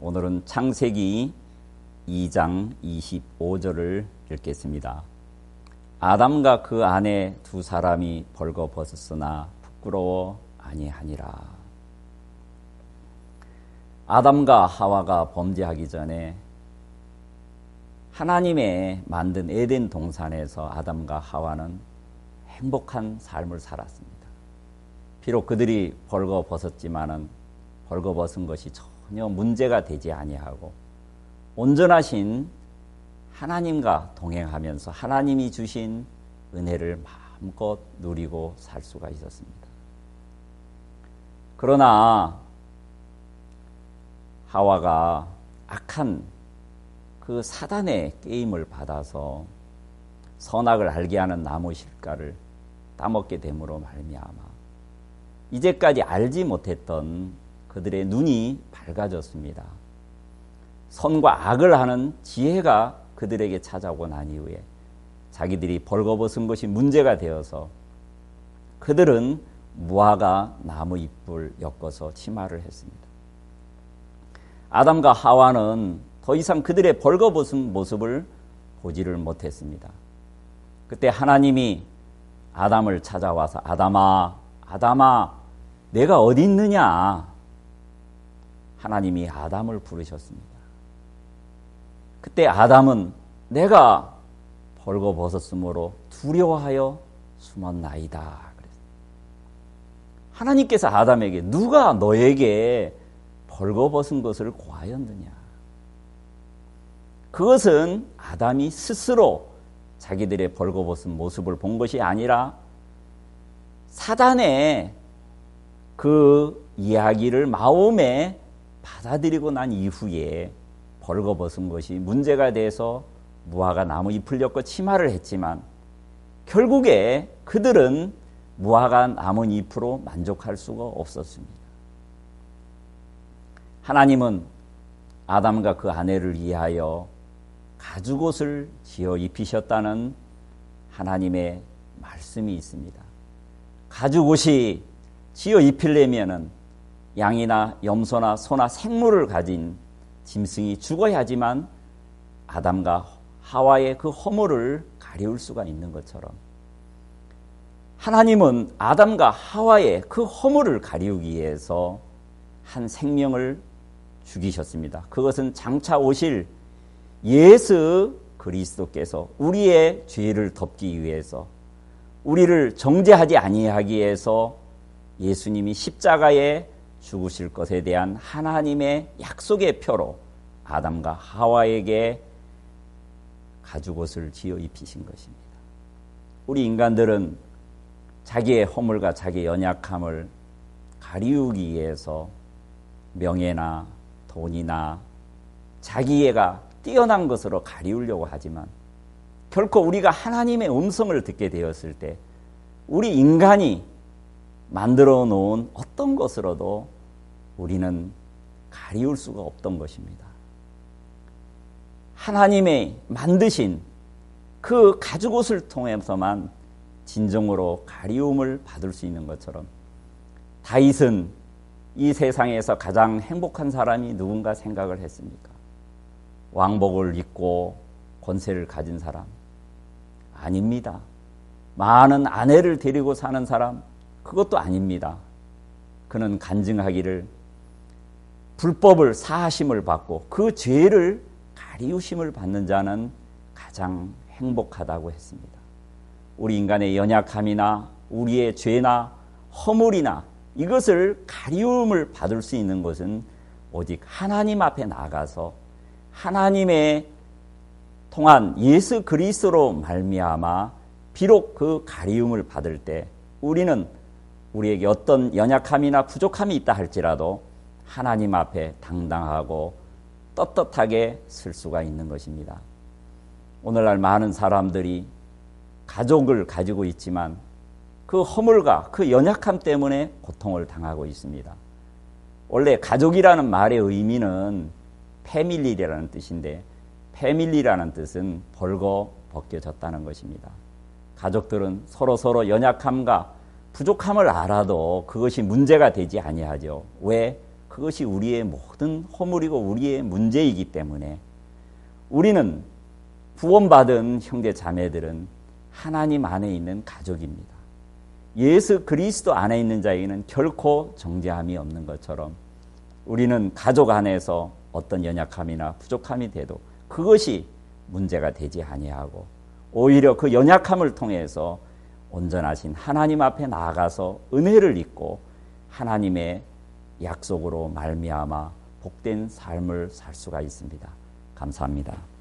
오늘은 창세기 2장 25절을 읽겠습니다. 아담과 그 아내 두 사람이 벌거벗었으나 부끄러워 아니하니라. 아담과 하와가 범죄하기 전에 하나님의 만든 에덴 동산에서 아담과 하와는 행복한 삶을 살았습니다. 비록 그들이 벌거벗었지만은 벌거벗은 것이 전혀 문제가 되지 아니하고 온전하신 하나님과 동행하면서 하나님이 주신 은혜를 마음껏 누리고 살 수가 있었습니다. 그러나 하와가 악한 그 사단의 게임을 받아서 선악을 알게 하는 나무 실과를 따먹게 됨으로 말미암아 이제까지 알지 못했던 그들의 눈이 밝아졌습니다. 선과 악을 하는 지혜가 그들에게 찾아오고 난 이후에 자기들이 벌거벗은 것이 문제가 되어서 그들은 무화과 나무 잎을 엮어서 치마를 했습니다. 아담과 하와는 더 이상 그들의 벌거벗은 모습을 보지를 못했습니다. 그때 하나님이 아담을 찾아와서 아담아 내가 어디 있느냐? 하나님이 아담을 부르셨습니다. 그때 아담은 내가 벌거벗었으므로 두려워하여 숨었나이다. 그랬습니다. 하나님께서 아담에게 누가 너에게 벌거벗은 것을 고하였느냐? 그것은 아담이 스스로 자기들의 벌거벗은 모습을 본 것이 아니라 사단의 그 이야기를 마음에 받아들이고 난 이후에 벌거벗은 것이 문제가 돼서 무화과 나무 잎을 엮고 치마를 했지만 결국에 그들은 무화과 나무 잎으로 만족할 수가 없었습니다. 하나님은 아담과 그 아내를 위하여 가죽옷을 지어 입히셨다는 하나님의 말씀이 있습니다. 가죽옷이 지어 입히려면은 양이나 염소나 소나 생물을 가진 짐승이 죽어야지만 아담과 하와의 그 허물을 가리울 수가 있는 것처럼 하나님은 아담과 하와의 그 허물을 가리우기 위해서 한 생명을 죽이셨습니다. 그것은 장차 오실 예수 그리스도께서 우리의 죄를 덮기 위해서 우리를 정죄하지 아니하기 위해서 예수님이 십자가에 죽으실 것에 대한 하나님의 약속의 표로 아담과 하와에게 가죽옷을 지어 입히신 것입니다. 우리 인간들은 자기의 허물과 자기의 연약함을 가리우기 위해서 명예나 돈이나 자기애가 뛰어난 것으로 가리우려고 하지만 결코 우리가 하나님의 음성을 듣게 되었을 때 우리 인간이 만들어 놓은 어떤 것으로도 우리는 가리울 수가 없던 것입니다. 하나님의 만드신 그 가죽옷을 통해서만 진정으로 가리움을 받을 수 있는 것처럼 다윗은 이 세상에서 가장 행복한 사람이 누군가 생각을 했습니까? 왕복을 입고 권세를 가진 사람? 아닙니다. 많은 아내를 데리고 사는 사람? 그것도 아닙니다. 그는 간증하기를 불법을 사하심을 받고 그 죄를 가리우심을 받는 자는 가장 행복하다고 했습니다. 우리 인간의 연약함이나 우리의 죄나 허물이나 이것을 가리움을 받을 수 있는 것은 오직 하나님 앞에 나가서 하나님의 통한 예수 그리스도로 말미암아 비록 그 가리움을 받을 때 우리는 우리에게 어떤 연약함이나 부족함이 있다 할지라도 하나님 앞에 당당하고 떳떳하게 설 수가 있는 것입니다. 오늘날 많은 사람들이 가족을 가지고 있지만 그 허물과 그 연약함 때문에 고통을 당하고 있습니다. 원래 가족이라는 말의 의미는 패밀리라는 뜻인데 패밀리라는 뜻은 벌거 벗겨졌다는 것입니다. 가족들은 서로 연약함과 부족함을 알아도 그것이 문제가 되지 아니하죠. 왜? 그것이 우리의 모든 허물이고 우리의 문제이기 때문에 우리는 구원받은 형제 자매들은 하나님 안에 있는 가족입니다. 예수 그리스도 안에 있는 자에게는 결코 정죄함이 없는 것처럼 우리는 가족 안에서 어떤 연약함이나 부족함이 돼도 그것이 문제가 되지 아니하고 오히려 그 연약함을 통해서 온전하신 하나님 앞에 나아가서 은혜를 입고 하나님의 약속으로 말미암아 복된 삶을 살 수가 있습니다. 감사합니다.